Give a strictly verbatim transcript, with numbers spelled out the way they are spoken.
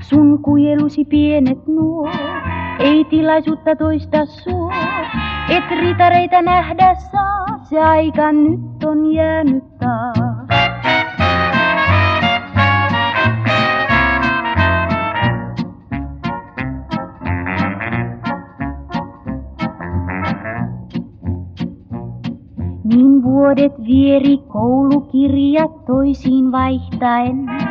Sun kujelusi pienet nuo, ei tilaisuutta toista suo. Et ritareita nähdä saa, se aika nyt on jäänyt taas. Niin vuodet vieri koulukirjat toisiin vaihtaen.